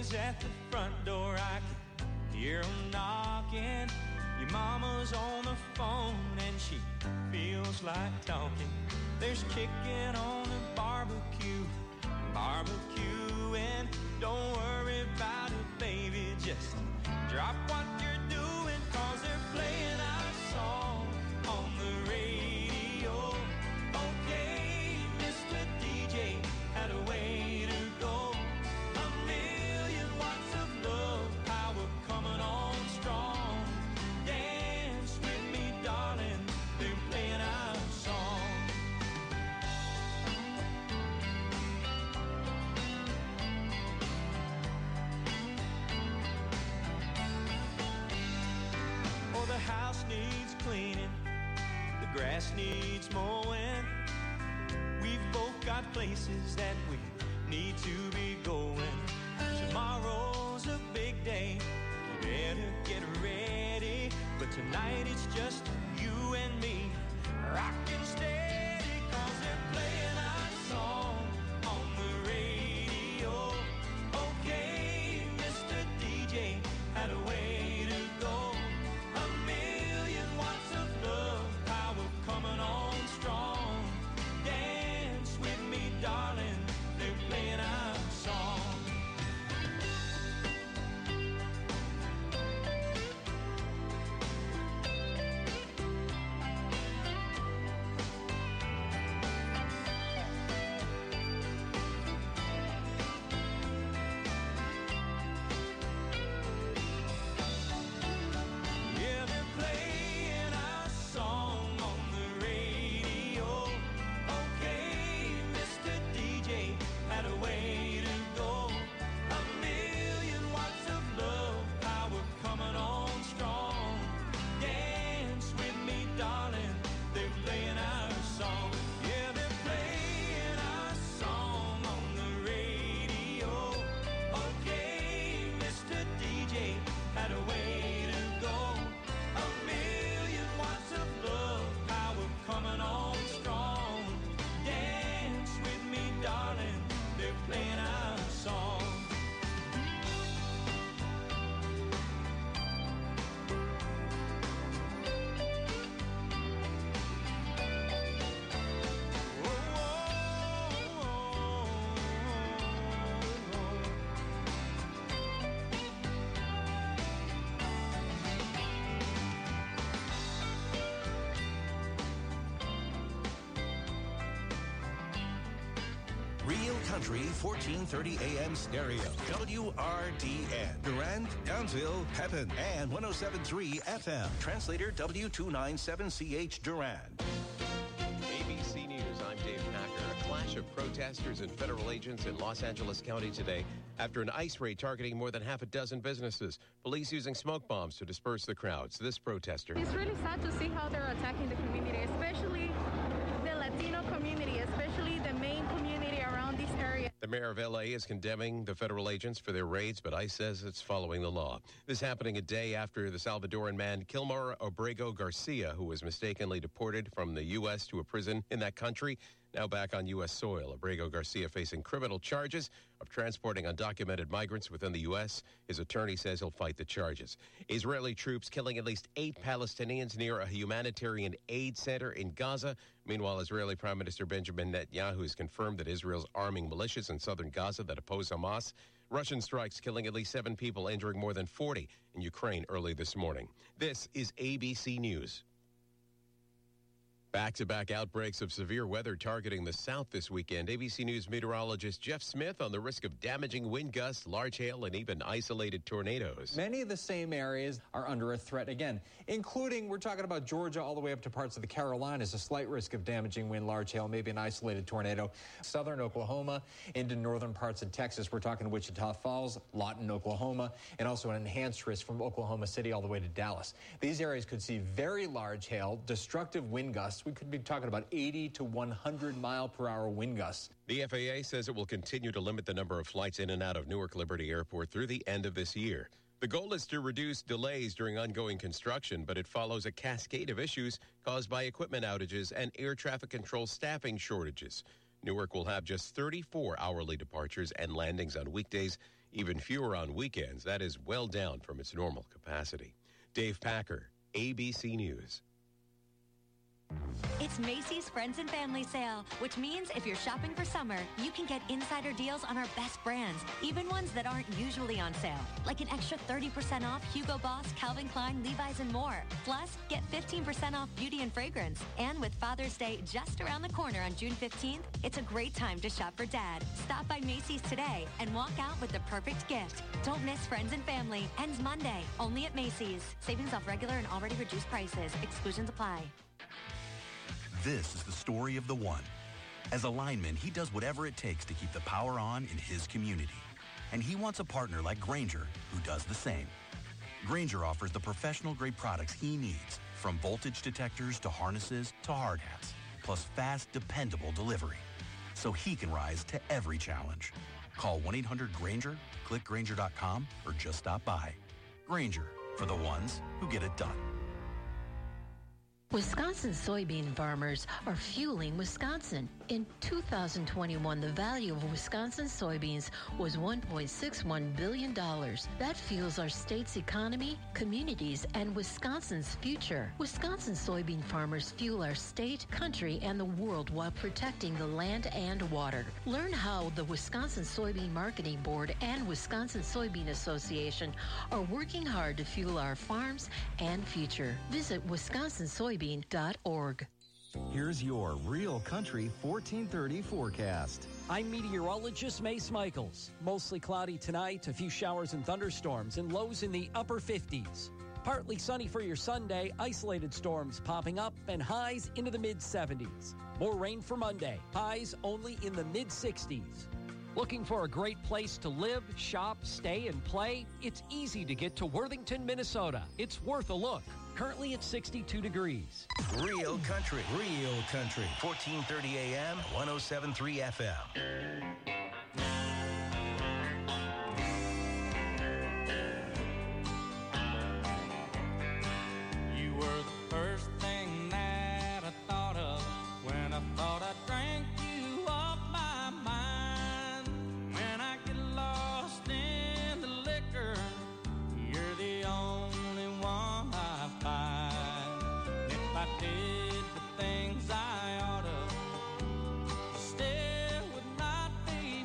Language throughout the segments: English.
is at the front door. I can hear 'em knocking. Your mama's on the phone and she feels like talking. There's chicken on the barbecue, and don't worry about it, baby. Just drop what you're doing, 'cause they're playing our song on the radio. Okay, Mr. DJ had a way to go. 1,000,000 watts of love power coming on strong. Dance with me, darling, they're playing our song. Oh, the house needs cleaning, the grass needs mowing. We've both got places that we need to be going. Tomorrow's a big day, you better get ready. But tonight it's just you and me, rockin' steady, 'cause they're playing our song on the radio. Okay, Mr. DJ had a way to go. 1,000,000 watts of love power coming on strong. Dance with me, darling, they're playing our song. Yeah, they're playing our song on the radio. Okay, Mr. DJ had a way to go. 1,000,000 watts of love power coming on strong. Dance with me, darling, they're playing our song. Yeah, they're playing our song on the radio. Okay, Mr. DJ had a way to go. 1,000,000 watts of love power coming on strong. Dance with me, darling, they're playing our song. Real Country 1430 AM stereo. WRDN. Durand, Townsville, Pepin, and 107.3 FM. Translator W297CH Durand. ABC News, I'm Dave Packer. A clash of protesters and federal agents in Los Angeles County today after an ICE raid targeting more than half a dozen businesses. Police using smoke bombs to disperse the crowds. This protester. It's really sad to see how they're attacking the community, especially the Latino community, especially the main community around this area. The mayor of L.A. is condemning the federal agents for their raids, but ICE says it's following the law. This happening a day after the Salvadoran man Kilmar Abrego Garcia, who was mistakenly deported from the U.S. to a prison in that country, now back on U.S. soil. Abrego Garcia facing criminal charges of transporting undocumented migrants within the U.S. His attorney says he'll fight the charges. Israeli troops killing at least 8 Palestinians near a humanitarian aid center in Gaza. Meanwhile, Israeli Prime Minister Benjamin Netanyahu has confirmed that Israel's arming militias in southern Gaza that oppose Hamas. Russian strikes killing at least 7 people, injuring more than 40 in Ukraine early this morning. This is ABC News. Back-to-back outbreaks of severe weather targeting the south this weekend. ABC News meteorologist Jeff Smith on the risk of damaging wind gusts, large hail, and even isolated tornadoes. Many of the same areas are under a threat again, including, we're talking about Georgia all the way up to parts of the Carolinas, a slight risk of damaging wind, large hail, maybe an isolated tornado. Southern Oklahoma into northern parts of Texas. We're talking Wichita Falls, Lawton, Oklahoma, and also an enhanced risk from Oklahoma City all the way to Dallas. These areas could see very large hail, destructive wind gusts. We could be talking about 80 to 100 mile per hour wind gusts. The FAA says it will continue to limit the number of flights in and out of Newark Liberty Airport through the end of this year. The goal is to reduce delays during ongoing construction, but it follows a cascade of issues caused by equipment outages and air traffic control staffing shortages. Newark will have just 34 hourly departures and landings on weekdays even fewer on weekends. That is well down from its normal capacity. Dave Packer, ABC News. It's Macy's Friends and Family Sale, which means if you're shopping for summer, you can get insider deals on our best brands, even ones that aren't usually on sale, like an extra 30% off Hugo Boss, Calvin Klein, Levi's, and more. Plus, get 15% off beauty and fragrance. And with Father's Day just around the corner on June 15th, it's a great time to shop for Dad. Stop by Macy's today and walk out with the perfect gift. Don't miss Friends and Family. Ends Monday, only at Macy's. Savings off regular and already reduced prices. Exclusions apply. This is the story of the one. As a lineman, he does whatever it takes to keep the power on in his community. And he wants a partner like Grainger who does the same. Grainger offers the professional-grade products he needs, from voltage detectors to harnesses to hard hats, plus fast, dependable delivery, so he can rise to every challenge. Call 1-800-GRAINGER, click Grainger.com, or just stop by. Grainger, for the ones who get it done. Wisconsin soybean farmers are fueling Wisconsin. In 2021, the value of Wisconsin soybeans was $1.61 billion. That fuels our state's economy, communities, and Wisconsin's future. Wisconsin soybean farmers fuel our state, country, and the world while protecting the land and water. Learn how the Wisconsin Soybean Marketing Board and Wisconsin Soybean Association are working hard to fuel our farms and future. Visit wisconsinsoybean.org. Here's your Real Country 1430 forecast. I'm meteorologist Mace Michaels. Mostly cloudy tonight, a few showers and thunderstorms, and lows in the upper 50s. Partly sunny for your Sunday, isolated storms popping up, and highs into the mid-70s. More rain for Monday, highs only in the mid-60s. Looking for a great place to live, shop, stay, and play? It's easy to get to Worthington, Minnesota. It's worth a look. Currently at 62 degrees. Real Country. 1430 AM, 107.3 FM. You were the first thing that I thought of when I thought I drank you off my mind. When I get lost in the liquor, you're the only one I find. If I did the things I oughta, still would not be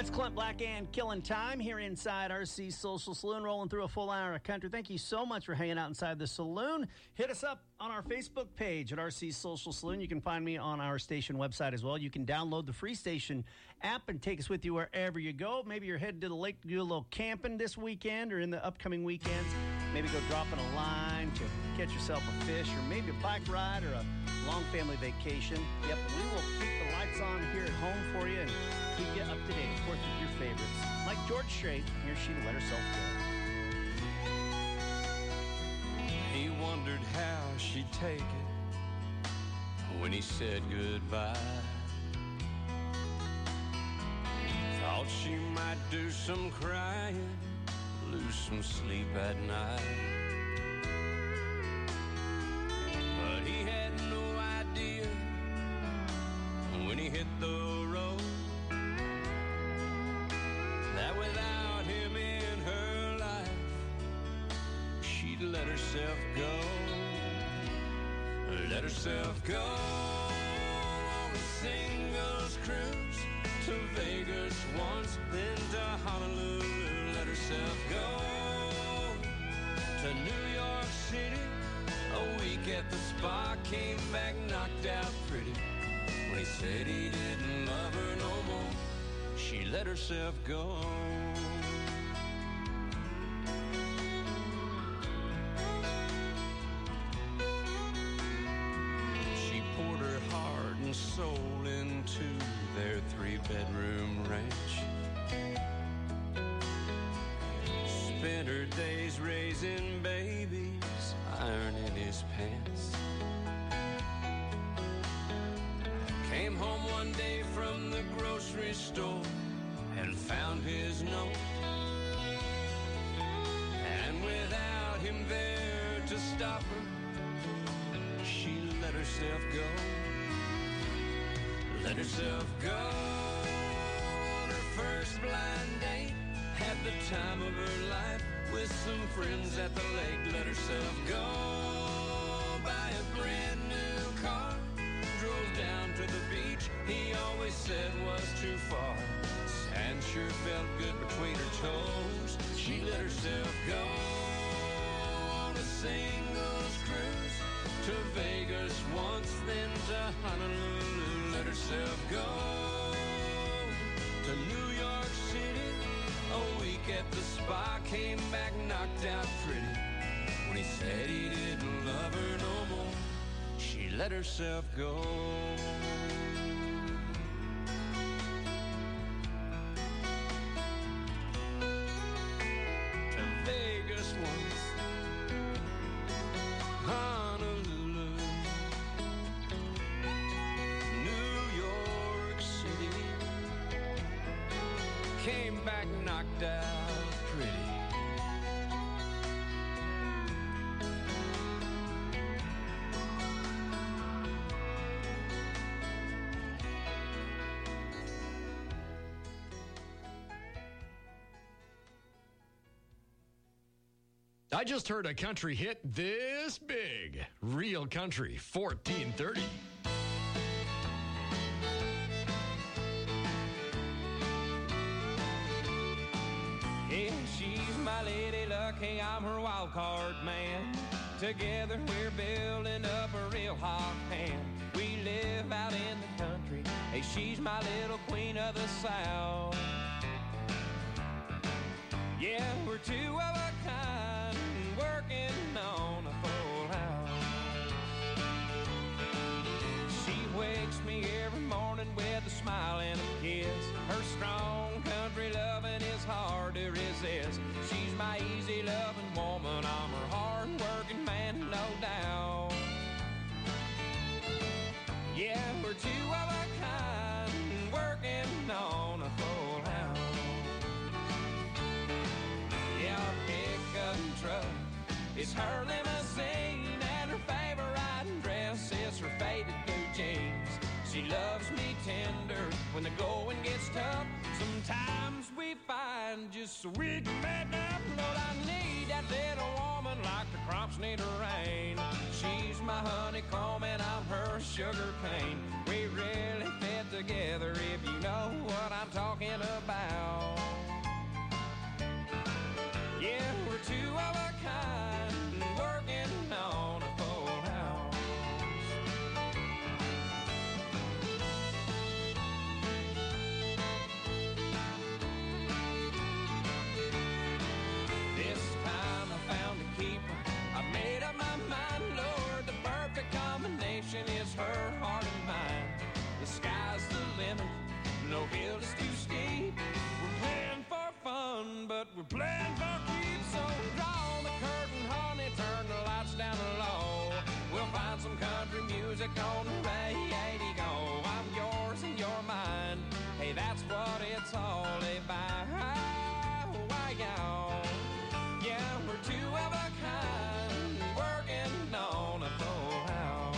That's Clint Black and Killing Time here inside RC Social Saloon, rolling through a full hour of country. Thank you so much for hanging out inside the saloon. Hit us up on our Facebook page at RC Social Saloon. You can find me on our station website as well. You can download the free station app and take us with you wherever you go. Maybe you're headed to the lake to do a little camping this weekend or in the upcoming weekends. Maybe go dropping a line to catch yourself a fish, or maybe a bike ride or a long family vacation. Yep, we will keep the lights on here at home for you and keep you up to date, of course, with your favorites. Like George Strait, here she let herself go. He wondered how she'd take it when he said goodbye. Thought she might do some crying, lose some sleep at night. But he had no idea when he hit the road that without him in her life, she'd let herself go. Let herself go on a singles cruise to Vegas once, then to Honolulu. Let herself go to New York City. A week at the spa, came back knocked out pretty. When he said he didn't love her no more, she let herself go. She poured her heart and soul into their 3-bedroom ranch. Spent her days raising babies, ironing his pants. Came home one day from the grocery store and found his note. And without him there to stop her, she let herself go. Let herself go on her first blind date. Had the time of her life with some friends at the lake. Let herself go buy a brand new car. Drove down to the beach he always said was too far. Sand sure felt good between her toes. She let herself go on a singles cruise to Vegas once, then to Honolulu. Let herself go to New York City. A week at the spa, came back knocked out pretty. When he said he didn't love her no more, she let herself go. To Vegas once, Honolulu, New York City. Came back knocked out pretty. I just heard a country hit this big. Real Country 1430. Yeah, she's my lady luck, hey, I'm her wild card man. Together we're building up a real hot pan. We live out in the country, hey, she's my little queen of the South. Yeah, we're two of a kind, working on a full house. She wakes me every morning with a smile and a kiss. Her strong country loving is hard to resist. She's my easy loving woman, I'm her hard working man, no doubt. Yeah, we're two of a kind, working on a full house. Yeah, our pickup truck is her limousine, and her favorite dress is her faded blue jeans. She loves me tender when the going gets tough. Sometimes we find just so we can make up. Lord, I need that little woman like the crops need a rain. She's my honeycomb and I'm her sugar cane. We really fit together if you know what I'm talking about. heart and mind. The sky's the limit, no hill is too steep. We're playing for fun, but we're playing for keeps. So draw the curtain, honey, turn the lights down low. We'll find some country music on the radio. I'm yours and you're mine. Hey, that's what it's all about. Yeah, we're two of a kind, working on a full house.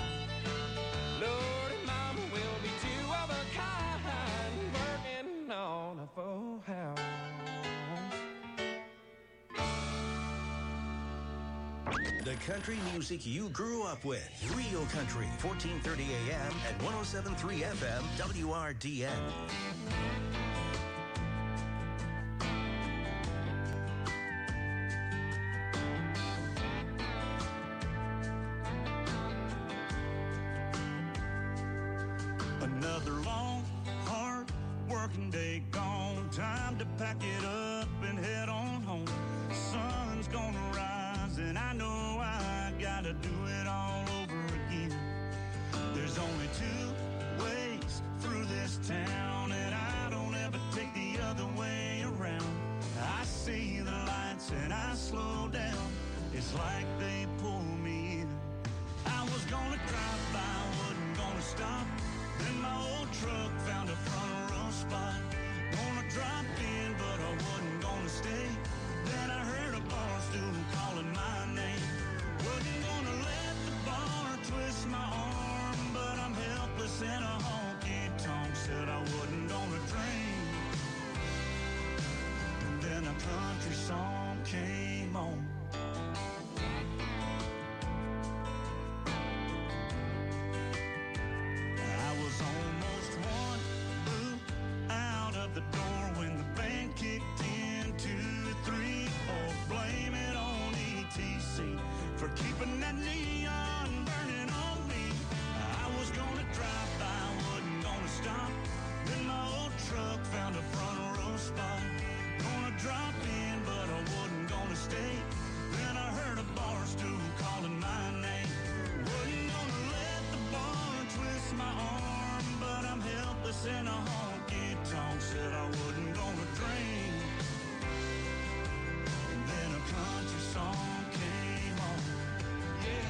Lordy, mama, we'll be two of a kind, working on a full house. The country music you grew up with. Real Country, 1430 AM and 107.3 FM, WRDN. Another long, hard working day gone. Time to pack it up and head on home. Sun's gonna rise and I know I gotta do it all over again. There's only two ways through this town and I don't ever take the other way around. I see the lights and I slow down. It's like they pull me in. I was gonna drive by, wasn't gonna stop. Then my old truck found a front row spot. Gonna drop in, but I wasn't gonna stay. Then I heard a bar stool calling my name. Wasn't gonna let the bar twist my arm, but I'm helpless in a honky-tonk. Said I wasn't gonna drink. And then a country song came on. Almost one boot out of the door when the band kicked in 2, 3, 4. Blame it on ETC for keeping that neon burning on me. I was gonna drive by, wasn't gonna stop. Then my old truck found a front row spot. Gonna drop in, but I wasn't gonna stay. Then I heard a bar stool calling my name. Wasn't gonna let the bar twist my arm, but I'm helpless in a honky-tonk. Said I wasn't gonna drink. And then a country song came on. Yeah.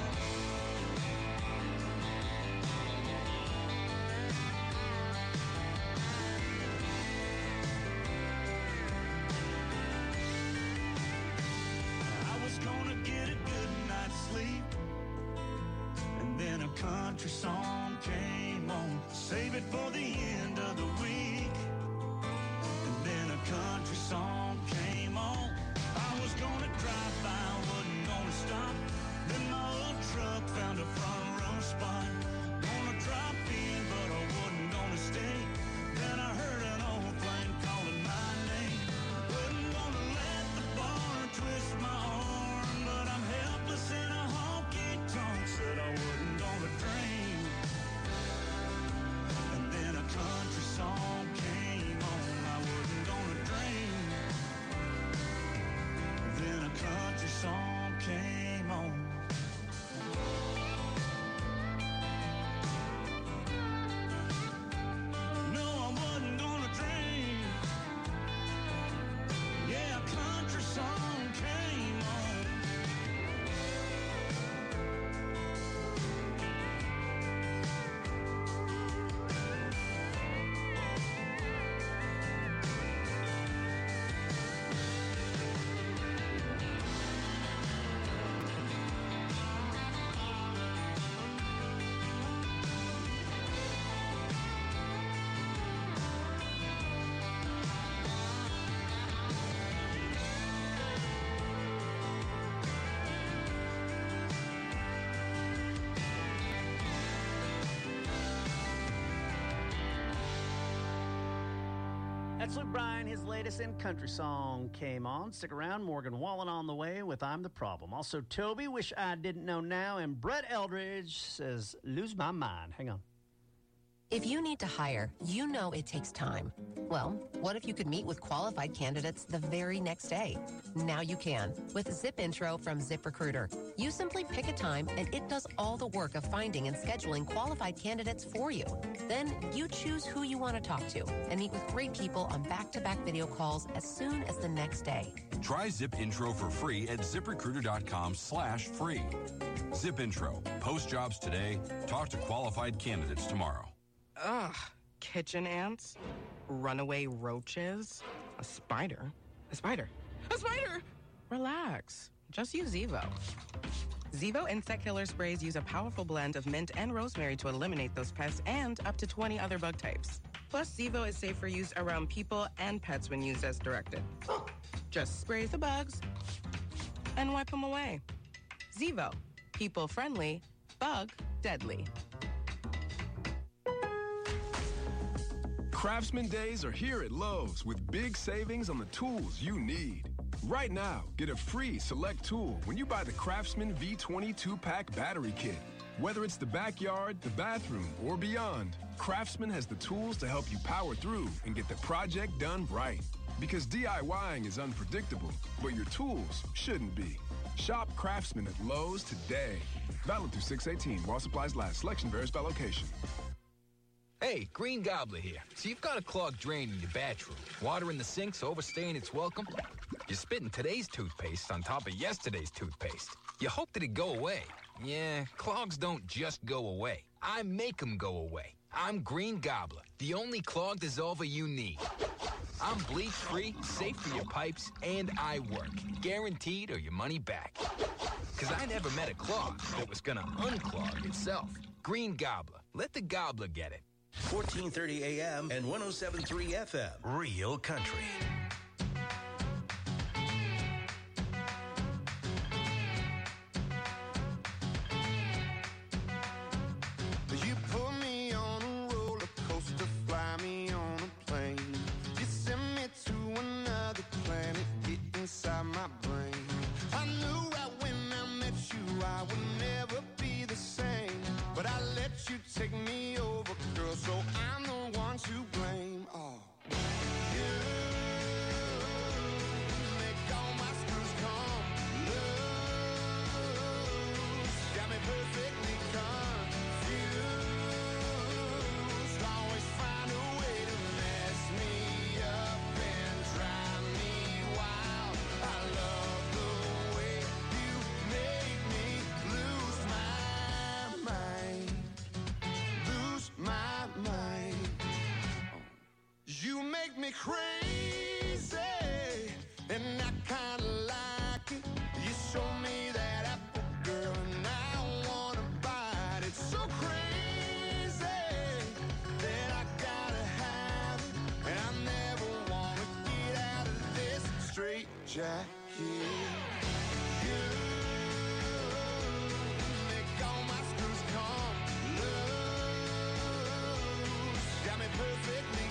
I was gonna get a good night's sleep. And then a country song came on. Save it for the end of the week. And then a country song came on. I was gonna drive by, wasn't gonna stop. Then my old truck found a front row spot. Gonna drop in, but I wasn't gonna stay. Then I heard an old flame calling my name. Wasn't gonna let the bar twist my arm, but I'm helpless in a honky-tonk. Said I wasn't gonna drink. And then a country song came on. I wasn't gonna drink. Then a country song came on. No, I wasn't gonna drink. Yeah, a country song came on. That's Luke Bryan. His latest in country song came on. Stick around. Morgan Wallen on the way with I'm the Problem. Also, Toby, Wish I Didn't Know Now. And Brett Eldridge says, Lose My Mind. Hang on. If you need to hire, you know it takes time. Well, what if you could meet with qualified candidates the very next day? Now you can with Zip Intro from ZipRecruiter. You simply pick a time and it does all the work of finding and scheduling qualified candidates for you. Then you choose who you want to talk to and meet with great people on back-to-back video calls as soon as the next day. Try Zip Intro for free at ZipRecruiter.com/free. Zip Intro. Post jobs today. Talk to qualified candidates tomorrow. Ugh, kitchen ants, runaway roaches, a spider. Relax, just use Zevo. Zevo insect killer sprays use a powerful blend of mint and rosemary to eliminate those pests and up to 20 other bug types. Plus, Zevo is safe for use around people and pets when used as directed. Just spray the bugs and wipe them away. Zevo, people friendly, bug deadly. Craftsman Days are here at Lowe's with big savings on the tools you need. Right now, get a free select tool when you buy the Craftsman V20 2-pack battery kit. Whether it's the backyard, the bathroom, or beyond, Craftsman has the tools to help you power through and get the project done right. Because DIYing is unpredictable, but your tools shouldn't be. Shop Craftsman at Lowe's today. Valid through 6/18 while supplies last. Selection varies by location. Hey, Green Gobbler here. So you've got a clogged drain in your bathroom. Water in the sink's overstaying its welcome. You're spitting today's toothpaste on top of yesterday's toothpaste. You hope that it go away. Yeah, clogs don't just go away. I make them go away. I'm Green Gobbler, the only clog dissolver you need. I'm bleach-free, safe for your pipes, and I work. Guaranteed or your money back. Because I never met a clog that was gonna unclog itself. Green Gobbler. Let the gobbler get it. 1430 AM and 107.3 FM. Real Country. You put me on a roller coaster, fly me on a plane. You send me to another planet, get inside my brain. I knew right when I met you I would never be the same. But I let you take me over, girl, so I'm the one to blame. Oh, you make all my screws come loose. Got me perfectly confused. Always find a way to mess me up and drive me wild. I love the way you make me lose my mind. Lose my mind. You make me crazy, and I kinda like it. You show me that apple, girl, and I wanna bite it. So crazy that I gotta have it, and I never wanna get out of this straight jacket. You make all my screws come loose. Got me perfectly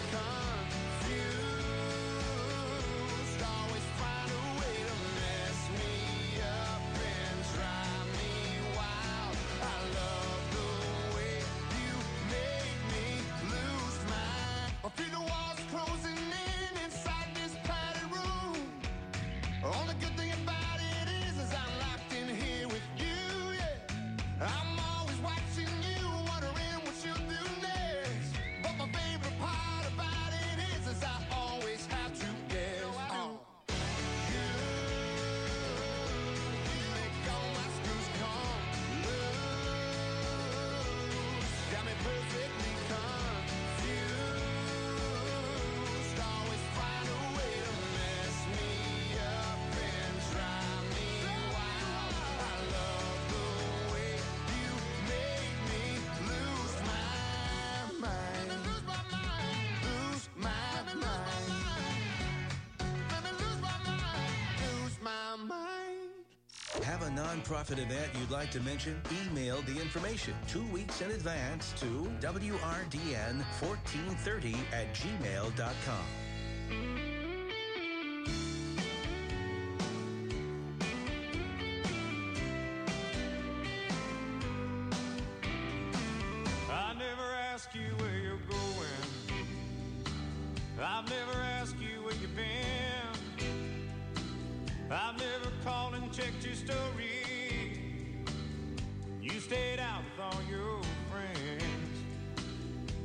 confused. Always find a way to mess me up and drive me wild. I love the way you make me lose my. I feel the walls closing in inside this padded room. Only good thing about it is I'm locked in here with you, yeah. I'm always watching you, wondering what you'll do next. But my favorite part about it is I always have to guess. Oh, you make all my screws come loose. Got me perfectly confused. Always find a way to mess me up and drive me wild. I love the way you make me lose my mind. Lose my mind. Lose my mind. Lose my mind. Lose my mind. Have a nonprofit event you'd like to mention? Email the information 2 weeks in advance to wrdn1430@gmail.com. I never ask you where you're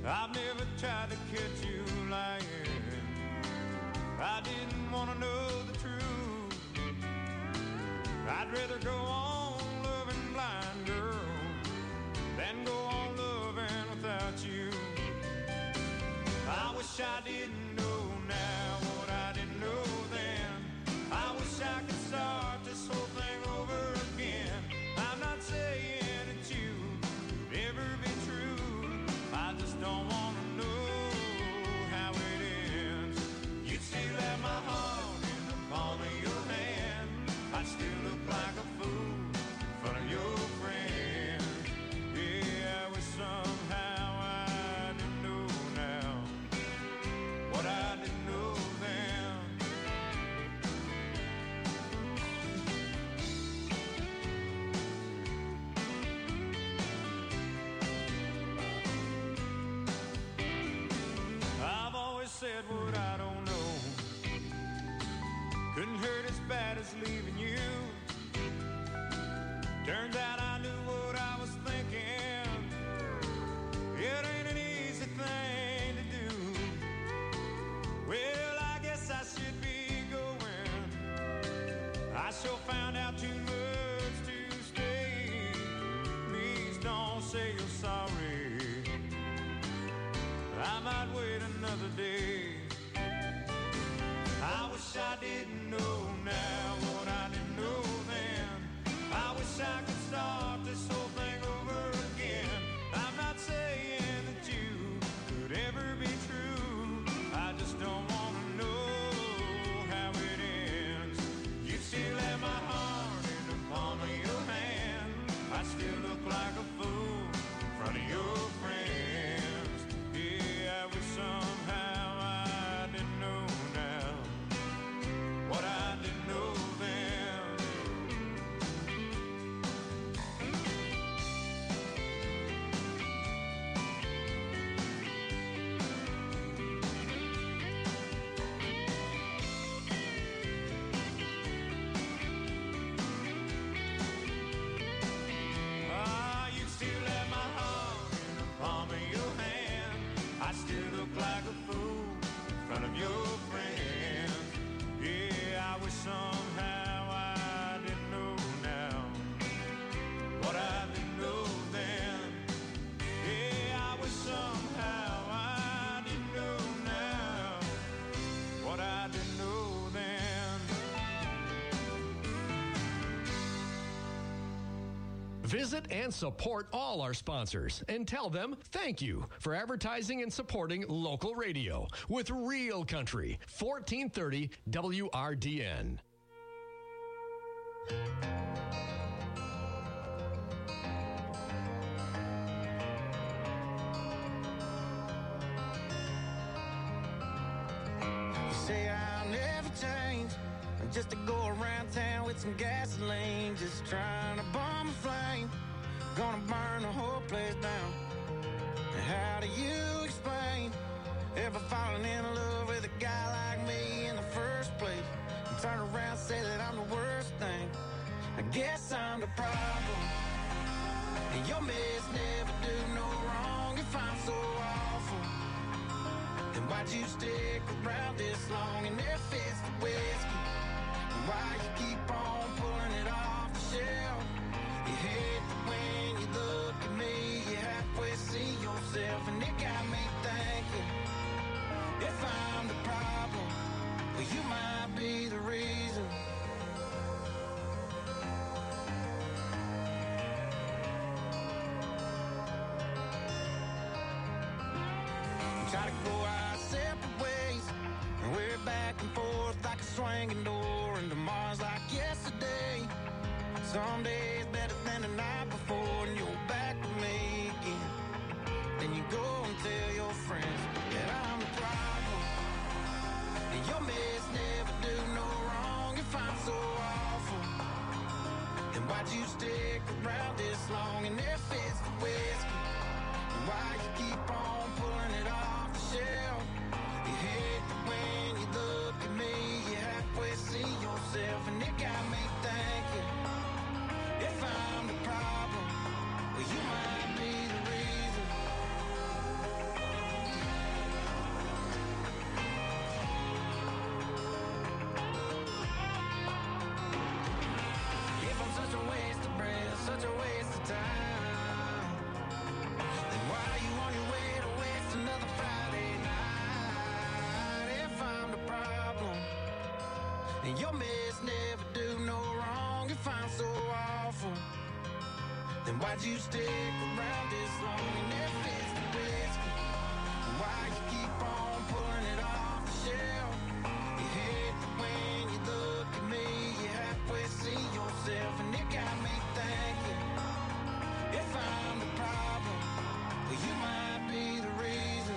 I've never tried to catch you lying. I didn't want to know the truth. I'd rather go on loving blind, girl, than go on loving without you. I wish I didn't know now what I didn't know then. I wish I could start this whole thing over again. I'm not saying that you could ever be true. I just don't want to know how it ends. You'd still have my heart in the palm of your hand. I'd still look like a fool in front of your friends. Yeah, I wish somehow I didn't know now what I didn't know then. I've always said what I don't know. Couldn't hurt as bad as leaving you. Turns out I knew what I was thinking. It ain't an easy thing to do. Well, I guess I should be going. I sure found out too much to stay. Please don't say you're sorry. I might wait another day. I wish I didn't know now what I didn't know then. I wish I could start this whole thing over again. I'm not saying that you could ever be true. I just don't want to know how it ends. You still have my heart in the palm of your hand. I still look like a fool in front of your friends. Yeah, I wish somehow I didn't know now what I didn't know then. Ah, you still have my heart in the palm of your hand. I still look like a fool in front of your friends. Yeah, I wish somehow I didn't know now what I didn't know then. Yeah, I wish somehow I didn't know now what I didn't know then. Visit and support all our sponsors and tell them thank you for advertising and supporting local radio with Real Country, 1430 WRDN. You say I'll never change. I'm just to go around town with some gasoline, just trying to bomb a flame. Gonna burn the whole place down. And how do you explain ever falling in love with a guy like me in the first place? And turn around and say that I'm the worst thing. I guess I'm the problem. And your mess never do no wrong. If I'm so awful, then why'd you stick around this long? And if it's the whiskey, then why you keep on pulling it off the shelf? You hate that when you look at me, you halfway see yourself. And it got me thinking, if I'm the problem, well, you might be the reason. Try to go our separate ways, and we're back and forth like a swinging door, and tomorrow's like yesterday. Some days better than the night before, and you're back with me again. Then you go and tell your friends that I'm the problem, and your mess never do no wrong. If I'm so awful, then why'd you stick around this long? And if it's the whiskey, then why you keep on pulling it off the shelf? You hate that when you look at me, you halfway see yourself. And it got me thinking, if I'm the problem, well, you might be the reason. And your mess never do no wrong. If I'm so awful, then why'd you stick around this long? And if it's the whiskey, then why you keep on pulling it off the shelf? You hate that when you look at me, you halfway see yourself, and it got me thinking, if I'm the problem, well, you might be the reason.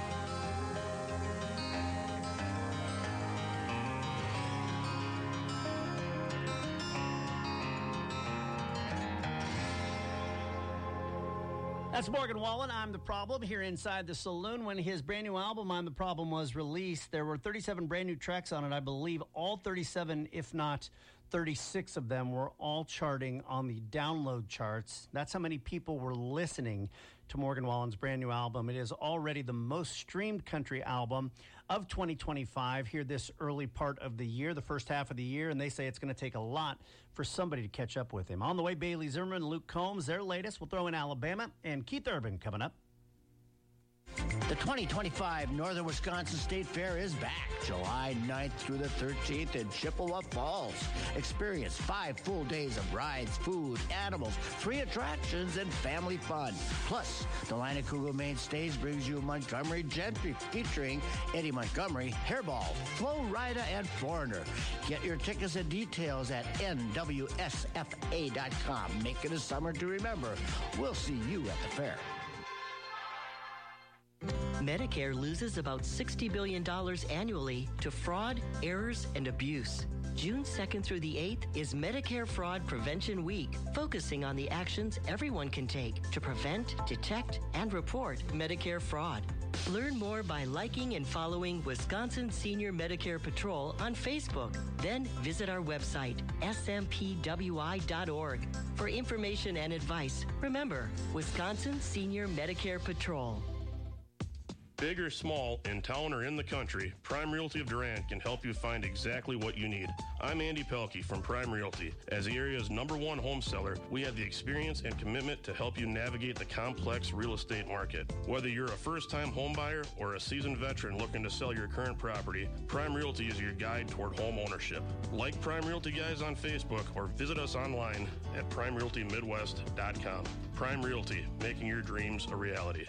That's Morgan Wallen, I'm the Problem, here inside the saloon. When his brand new album, I'm the Problem, was released, there were 37 brand new tracks on it. I believe all 37, if not 36 of them, were all charting on the download charts. That's how many people were listening to Morgan Wallen's brand new album. It is already the most streamed country album of 2025 here this early part of the year, the first half of the year, and they say it's going to take a lot for somebody to catch up with him. On the way, Bailey Zimmerman, Luke Combs, their latest. We'll throw in Alabama, and Keith Urban coming up. The 2025 Northern Wisconsin State Fair is back July 9th through the 13th in Chippewa Falls. Experience 5 full days of rides, food, animals, free attractions, and family fun. Plus, the Lina Kugel main stage brings you Montgomery Gentry featuring Eddie Montgomery, Hairball, Flo Rida, and Foreigner. Get your tickets and details at nwsfa.com. Make it a summer to remember. We'll see you at the fair. Medicare loses about $60 billion annually to fraud, errors, and abuse. June 2nd through the 8th is Medicare Fraud Prevention Week, focusing on the actions everyone can take to prevent, detect, and report Medicare fraud. Learn more by liking and following Wisconsin Senior Medicare Patrol on Facebook. Then visit our website, smpwi.org. For information and advice, remember, Wisconsin Senior Medicare Patrol. Big or small, in town or in the country, Prime Realty of Durant can help you find exactly what you need. I'm Andy Pelkey from Prime Realty. As the area's #1 home seller, we have the experience and commitment to help you navigate the complex real estate market. Whether you're a first-time home buyer or a seasoned veteran looking to sell your current property, Prime Realty is your guide toward home ownership. Like Prime Realty Guys on Facebook or visit us online at primerealtymidwest.com. Prime Realty, making your dreams a reality.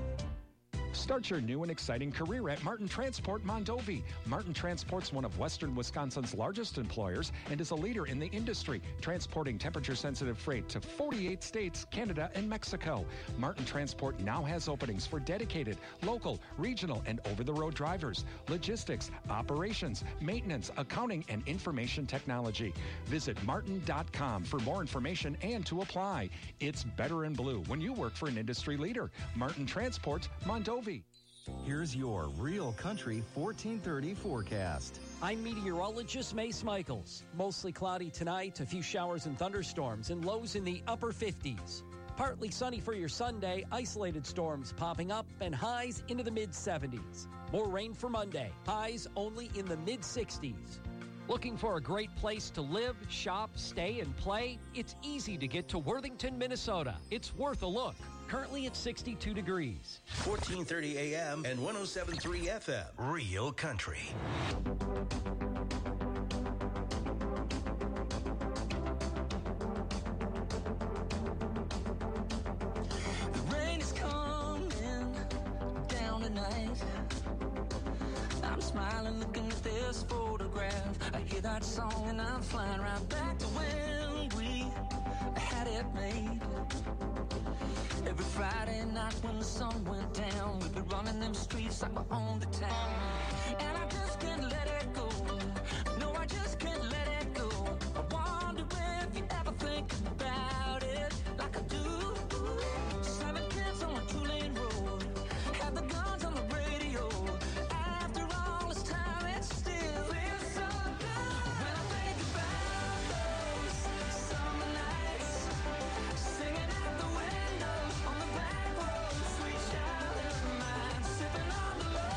Start your new and exciting career at Martin Transport Mondovi. Martin Transport's one of Western Wisconsin's largest employers and is a leader in the industry, transporting temperature-sensitive freight to 48 states, Canada, and Mexico. Martin Transport now has openings for dedicated, local, regional, and over-the-road drivers, logistics, operations, maintenance, accounting, and information technology. Visit martin.com for more information and to apply. It's better in blue when you work for an industry leader. Martin Transport Mondovi. Here's your Real Country 1430 forecast. I'm meteorologist Mace Michaels. Mostly cloudy tonight, a few showers and thunderstorms, and lows in the upper 50s. Partly sunny for your Sunday, isolated storms popping up, and highs into the mid-70s. More rain for Monday, highs only in the mid-60s. Looking for a great place to live, shop, stay, and play? It's easy to get to Worthington, Minnesota. It's worth a look. Currently at 62 degrees. 1430 AM and 107.3 FM. Real Country. The rain is coming down tonight. I'm smiling, looking at this photograph. I hear that song and I'm flying right back to when we had it made. Every Friday night when the sun went down, we'd be running them streets like we owned the town. And I just can't let it go. No, I just can't let it go. I wonder if you ever think about it like I do. 7 kids on a 2-lane road, have the guns on the radio. After all this time, it still feels so good. When I think about those summer nights, singing at the window on the back road, sweet child of mine, sipping on the love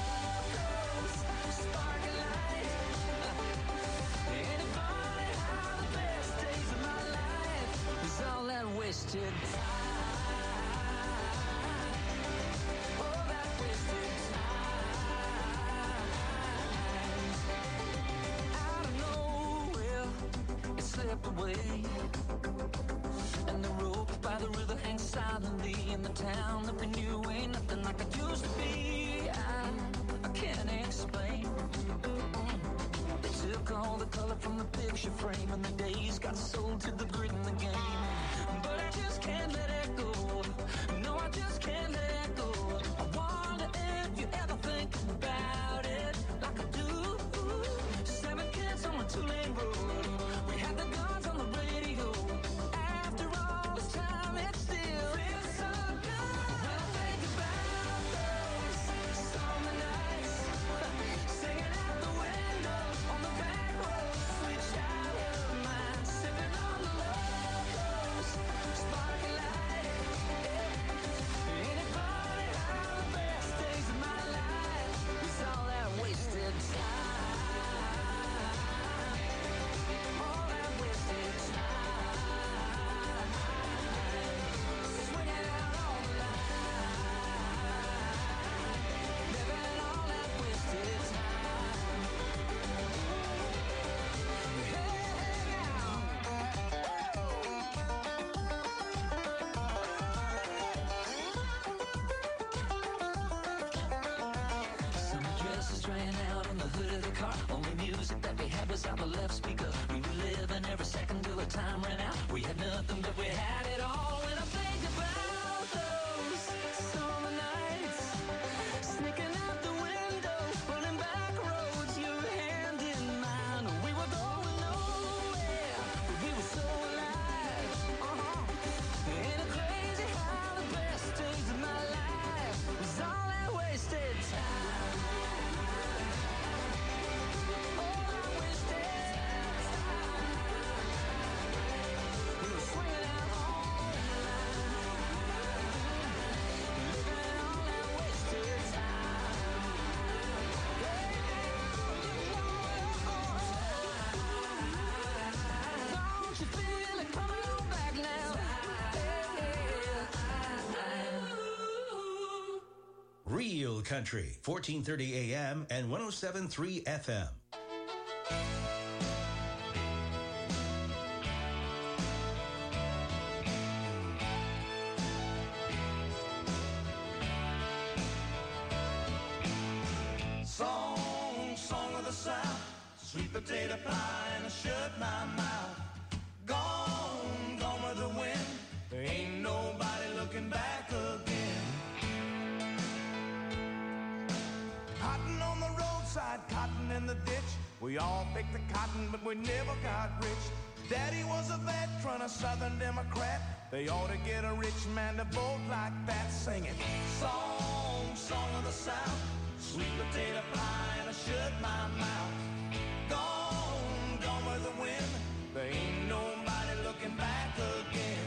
swept away. And the rope by the river hangs silently in the town that we knew ain't nothing like it used to be. I can't explain. They took all the color from the picture frame, and the days got sold to the grit in the game. But I just can't let it go. No, I just can't let it go. I wonder if you ever think about it like I do. 7 kids on a 2-lane road. We had the guns on the radio. After all this time, it still feels so good. When I think about those summer nights, singing out the window on the back road, sweet child of mine, sipping on the locos, sparking light. Ain't it funny how the best days of my life is all that wasted time? All that wasted time. Swinging out on the line, living all that wasted time. Summer dresses ran out on the hood of the car. Only music that we had was out the left speaker. We were living every second till the time ran out. We had nothing, but we had it all. When I think about those summer nights, sneaking out the window, running back roads, your hand in mine. We were going nowhere, but we were so alive. Ain't it crazy how the best days of my life was all that wasted time? All that wasted time. We were swinging out on the line, living all that wasted time. Don't you feel it coming on back now? Real Country, 1430 AM and 107.3 FM. Song of the South, sweet potato pie and a shut my mouth. Gone with the wind. There ain't nobody looking back again. Cotton on the roadside, cotton in the ditch. We all picked the cotton, but we never got rich. Daddy was a veteran, a Southern Democrat. They ought to get a rich man to vote like that, singing song of the South, sweet potato pie and a shut my mouth. Gone with the wind. There ain't nobody looking back again.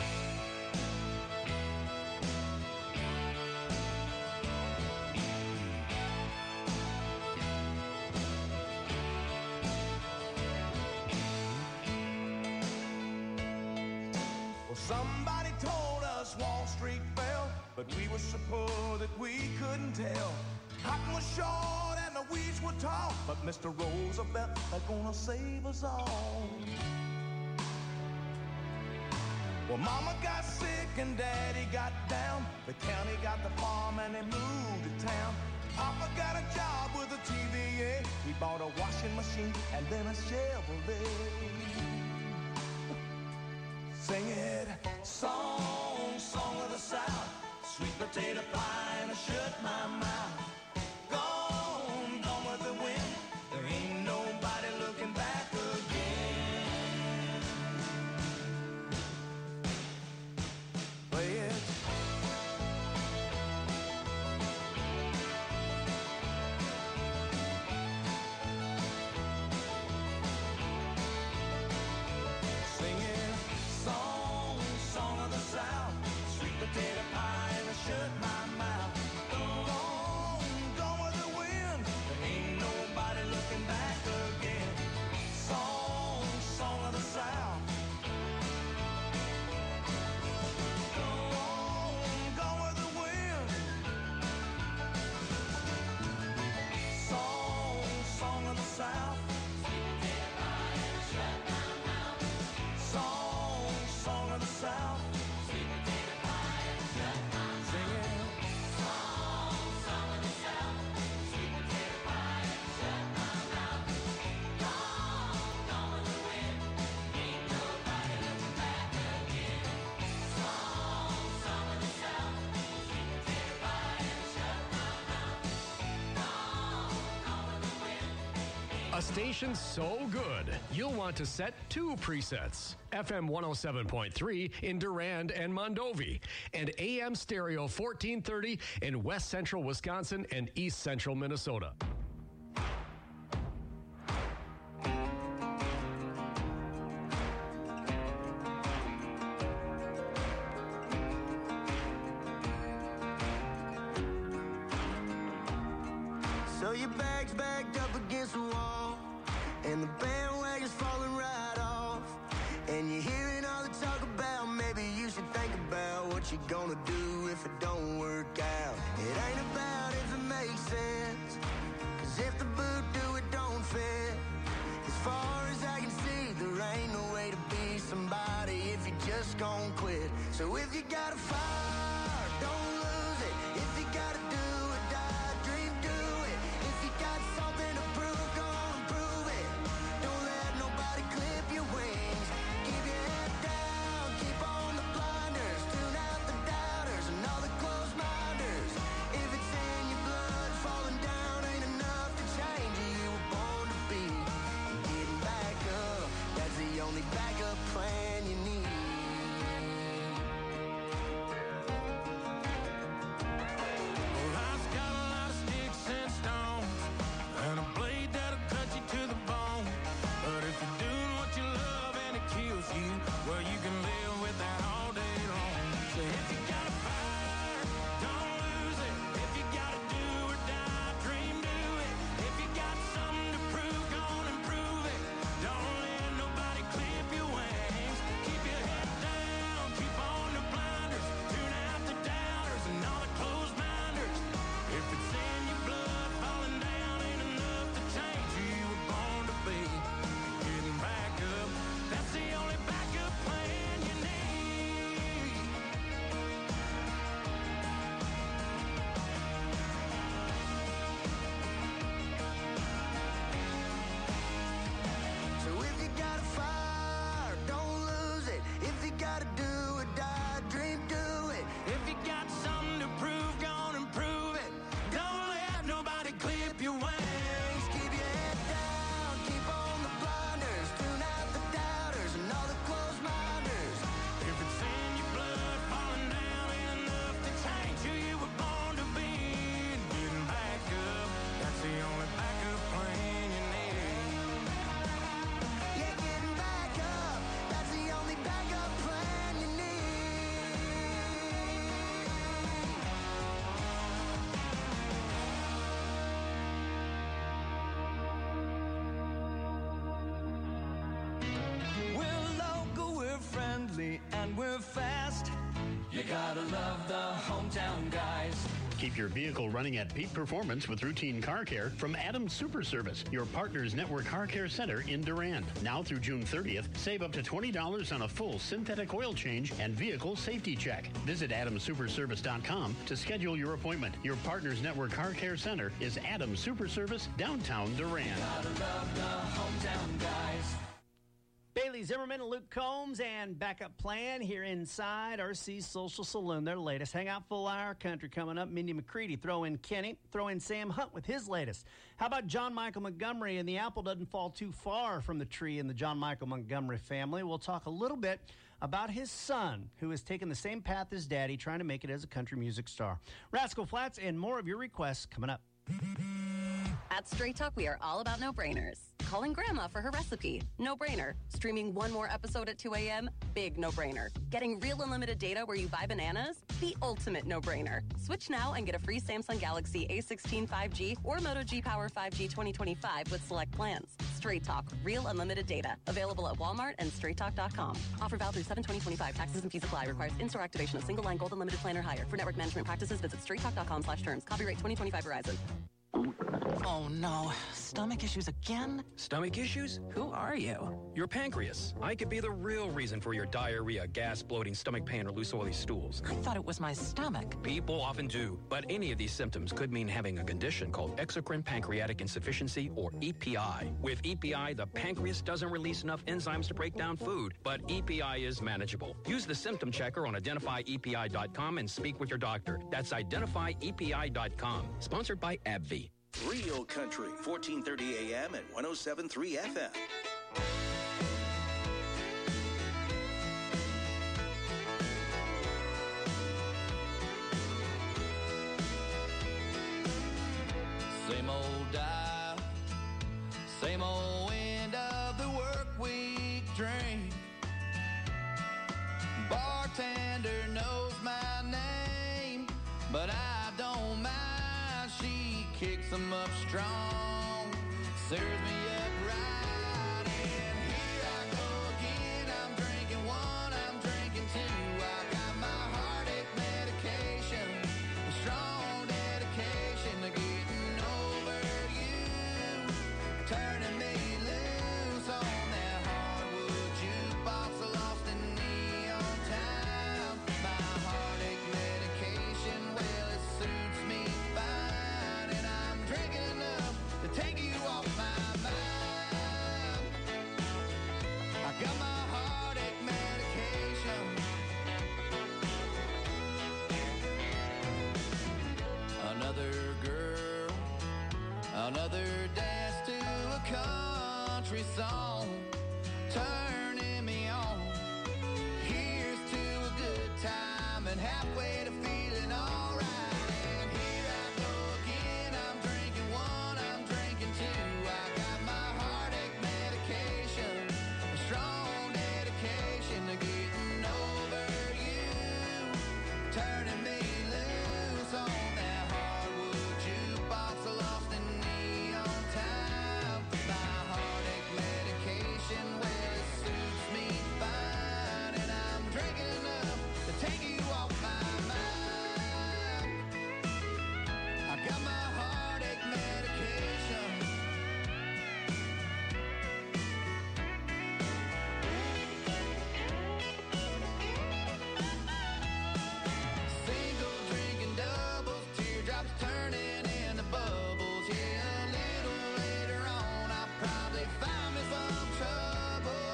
Well, somebody told us Wall Street fell, but we were so poor that we couldn't tell. Cotton was short and the weeds were tall, but Mr. Roosevelt is gonna save us all. Well, Mama got sick and Daddy got down. The county got the farm and they moved to town. Papa got a job with a TVA. He bought a washing machine and then a Chevrolet. Sing it, song of the South, sweet potato pie and a shut my mouth. Gone with the wind. There ain't nobody looking back again. Play it. Singing song of the South, sweet potato pie and a shut my mouth. A station so good, you'll want to set 2 presets. FM 107.3 in Durand and Mondovi, and AM stereo 1430 in West Central Wisconsin and East Central Minnesota. So your bag's backed up against the wall, and the bandwagon's falling right off, and you're hearing all the talk about maybe you should think about what you're gonna do if it don't work out. It ain't about if it makes sense, 'cause if the boot do, it don't fit. As far as I can see, there ain't no way to be somebody if you just gon' quit. So if you got a fire, don't lose it. If you gotta do or die, dream, do it. If you got something to prove, go on and prove it. Don't let nobody clip your wings. Keep your head down, keep on the blinders. Tune out the doubters and all the closed minders. If it's in your blood, falling down ain't enough to change who you were born to be. And getting back up, that's the only backup plan you need. Well, life's got a lot of sticks and stones, and a blade that'll cut you to the bone. But if you're doing what you love and it kills you, well, you can live with that all day long. So if you got a fire, don't lose it. If you gotta do or die, dream, do it. If you got something to prove, go on and prove it. Don't let nobody clip your wings. Keep your head down, keep on the blinders. Tune out the doubters and all the closed minders. If it's in your blood, falling down ain't enough to change who you were born to be. Getting back up, that's the only backup plan you need. So if you got a fire, don't lose it. If you gotta do or die, dream, do it. If you got something to prove, go on and prove it. Don't let nobody clip your wings. Keep your head down, keep on the blinders. Tune out the doubters and all the closed minders. If it's in your blood, falling down ain't enough to change who you were born to be. And getting back up, that's the only backup plan you need. Yeah, getting back up, that's the only backup plan you need. We're local, we're friendly, and we're fast. You gotta love the hometown guys. Keep your vehicle running at peak performance with routine car care from Adams Super Service, your partner's network car care center in Durand. Now through June 30th, save up to $20 on a full synthetic oil change and vehicle safety check. Visit AdamSuperService.com to schedule your appointment. Your partner's network car care center is Adams Super Service, downtown Durand. Gotta love the hometown guys. Bailey Zimmerman, Luke Combs, and Backup Plan here inside RC Social Saloon. Their latest Hangout Full Hour Country coming up. Mindy McCready, throw in Kenny, throw in Sam Hunt with his latest. How about John Michael Montgomery? And the apple doesn't fall too far from the tree in the John Michael Montgomery family. We'll talk a little bit about his son, who has taken the same path as Daddy, trying to make it as a country music star. Rascal Flatts and more of your requests coming up. At Straight Talk, we are all about no-brainers. Calling Grandma for her recipe, no-brainer. Streaming one more episode at 2 a.m., big no-brainer. Getting real unlimited data where you buy bananas, the ultimate no-brainer. Switch now and get a free Samsung Galaxy A16 5G or Moto G Power 5G 2025 with select plans. Straight Talk, real unlimited data. Available at Walmart and straighttalk.com. Offer valid through 7/20/25. Taxes and fees apply. Requires in-store activation of single line gold unlimited plan or higher. For network management practices, visit straighttalk.com/terms. Copyright 2025 Verizon. Oh no, stomach issues again? Stomach issues? Who are you? Your pancreas. I could be the real reason for your diarrhea, gas, bloating, stomach pain, or loose oily stools. I thought it was my stomach. People often do, but any of these symptoms could mean having a condition called exocrine pancreatic insufficiency, or EPI. With EPI, the pancreas doesn't release enough enzymes to break down food, but EPI is manageable. Use the symptom checker on identifyepi.com and speak with your doctor. That's identifyepi.com. Sponsored by AbbVie. Real Country, 1430 AM and 107.3 FM. Same old dial, same old end of the work week drink. Bartender knows my name, but I don't mind. She kicks them up strong, serves me up right. And here I go again. I'm drinking one, I'm drinking two. I got my heartache medication, a strong dedication to getting over you, turning me loose on that hardwood jukebox, lost in neon town. My heartache medication, well, it suits me fine, and I'm drinking enough to take you off my mind. I got my heartache medication. Another girl, another dance to a country song, turning me on. Here's to a good time and halfway to feeling alright. And here I go again. I'm drinking one, I'm drinking two. I got my heartache medication, a strong dedication to getting over you, turning me loose on that hardwood jukebox, lost in neon time. My heartache medication, well, it suits me fine, and I'm drinking enough to take you off my mind. I got my heartache medication. Single drinking doubles, teardrops turning into bubbles. Yeah, a little later on, I'll probably find me some trouble.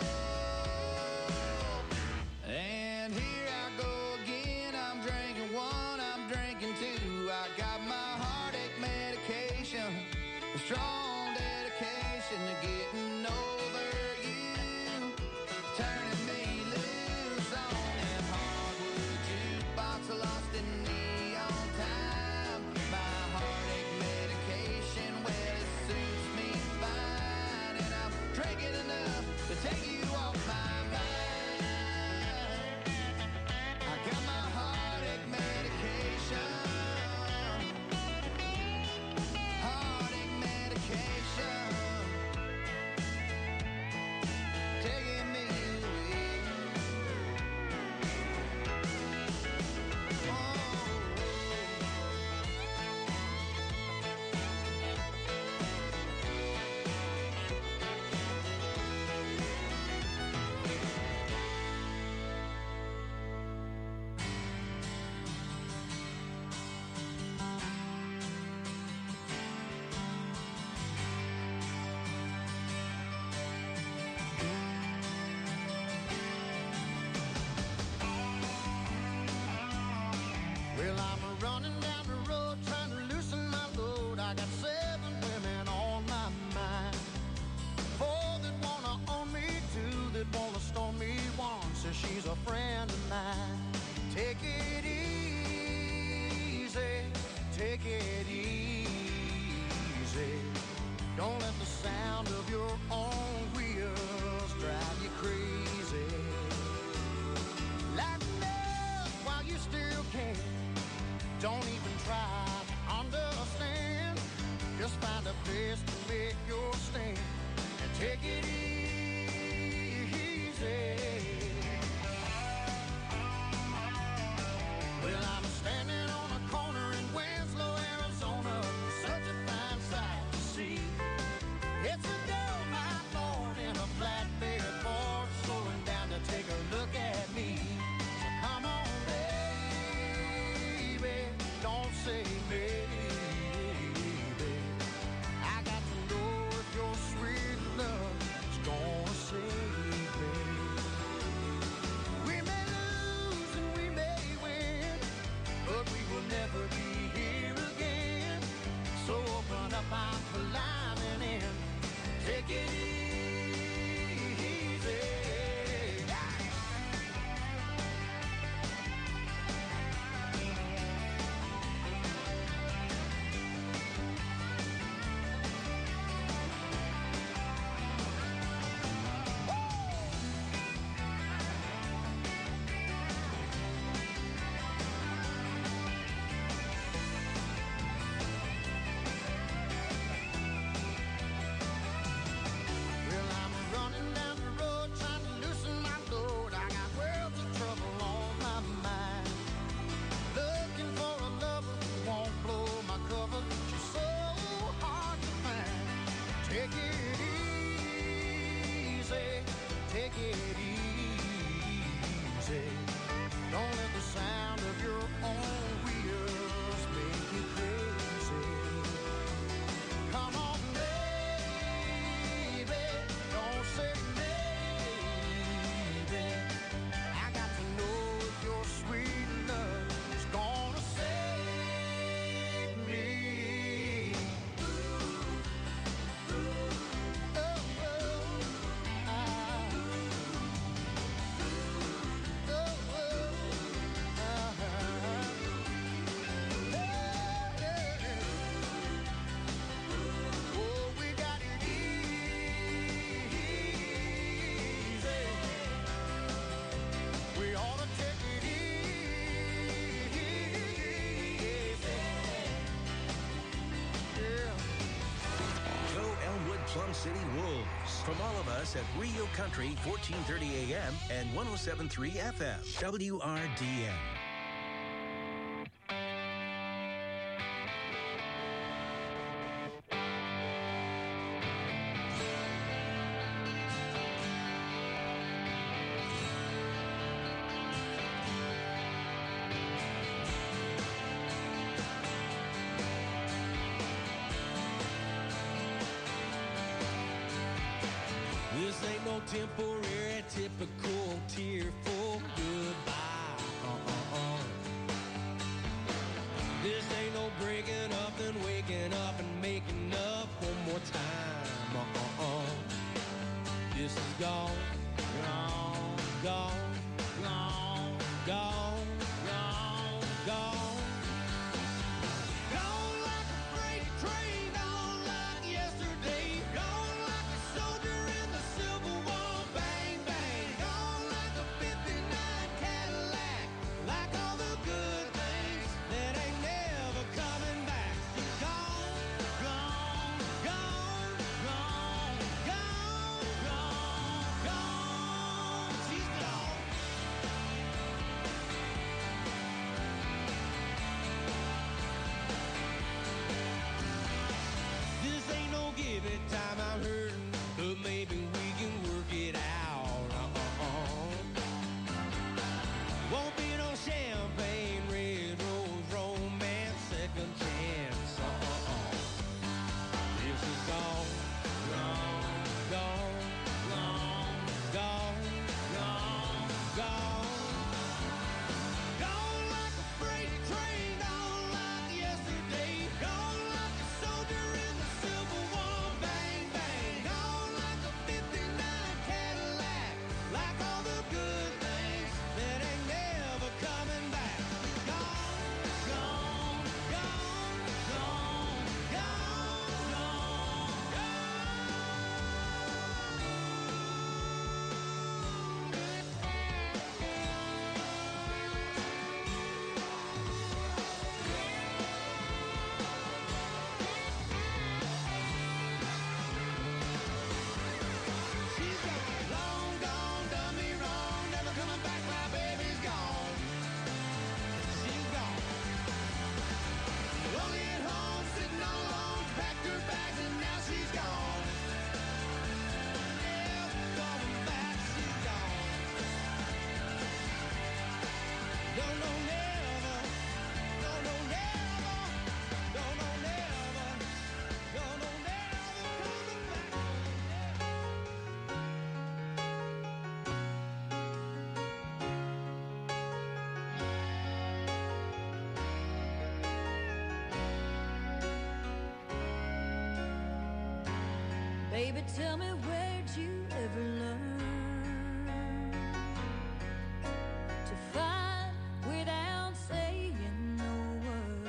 And here I go again. I'm drinking one, I'm drinking two. I got my heartache medication, a strong dedication to getting over you, turning me loose on that hardwood jukebox, lost in neon time. My heartache medication, well, it suits me fine, and I'm drinking enough to take you off my mind. I got my heartache medication, heartache medication, taking me away. Well, I'm running down the road trying to loosen my load. I got 7 women on my mind. 4 that wanna own me, 2 that wanna stone me. 1 says she's a friend of mine. Take it easy, take it easy. Don't let the sound of your own wheels drive you crazy. Lighten up while you still can. Don't even try to understand. Just find a place to make your stand and take it easy. Well, I'm standing on a corner in Winslow, Arizona. Such a fine sight to see. It's a girl, my lord, in a flatbed Ford, slowing down to take a look at me. So come on, baby, don't say maybe. I got to know if your sweet love is gonna climbing in. Take it easy. Well, I'm running down the road trying to loosen my load. I got worlds of trouble on my mind. Looking for a lover who won't blow my cover. She's so hard to find. Take it easy, take it easy. Don't let the sound of your own wheels make you crazy. Come on, baby, don't say maybe. I got to know if your sweet love is gonna save me. Oh, we got it easy. We ought to take it easy. Yeah. Go Elmwood Plum City Wolves. From all of us at Rio Country, 1430 AM and 107.3 FM. WRDM. This ain't no temporary, typical tearful goodbye. This ain't no breaking up and waking up and making up one more time. This is gone, gone, gone, gone, gone, gone, gone. Gone like a freight train, gone like yesterday. Gone like a soldier in the Civil War, bang, bang. Gone like a 59 Baby, tell me, where'd you ever learn to fight without saying no word?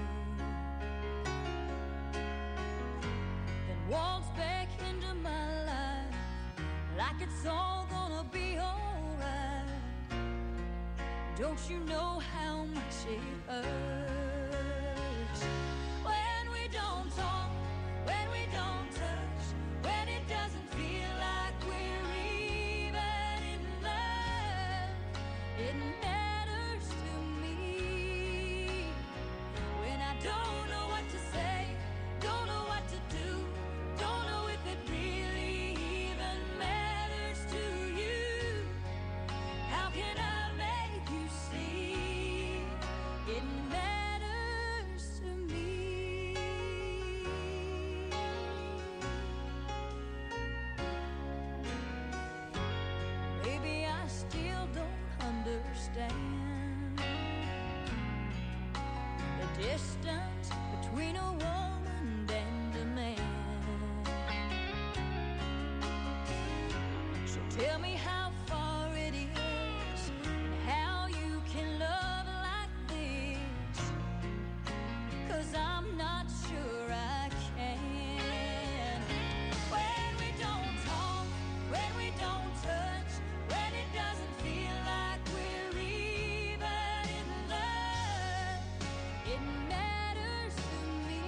Then waltz back into my life like it's all gonna be alright. Don't you know how much it hurts when we don't talk, when we don't touch, when it doesn't feel like we're even in love? It matters to me when I don't know what to say, don't know what to do, don't know if it really even matters to you. How can I make you see it matters to me? Maybe I still don't understand the distance between a woman and a man. So tell me how far it is and how you can love like this, 'cause I'm not sure I can. When we don't talk, when we don't touch, when it doesn't feel like we're even in love, it matters to me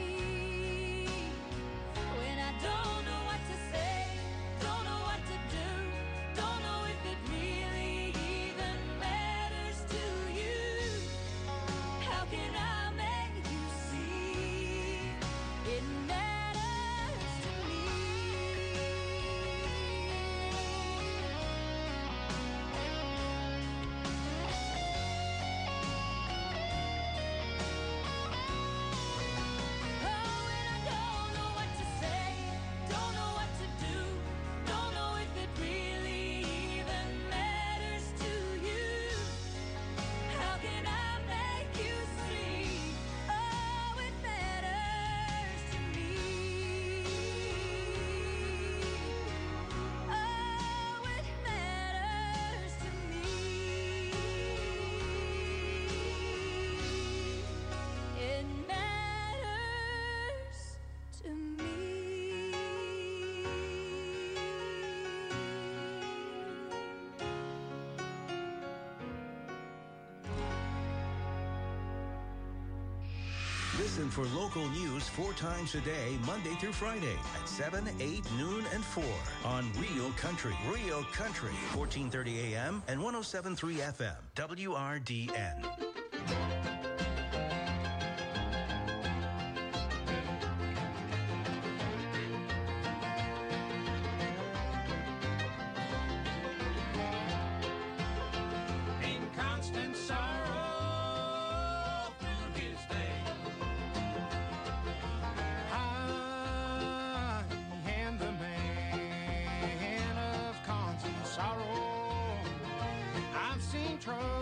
when I don't know what to say, don't know what to do, don't know if it really even matters to you. How can I make you see it matters to me? Oh, when I don't know what to say, don't know what to do, don't know if it really even matters to you. How can I make you see? Oh, it matters to me. Oh, it matters to me. It matters to me. Listen for local news 4 times a day, Monday through Friday at 7, 8, noon, and 4 on Real Country. Real Country, 1430 AM and 107.3 FM, WRDN. In constant sorrow through his day, I am the man of constant sorrow. I've seen trouble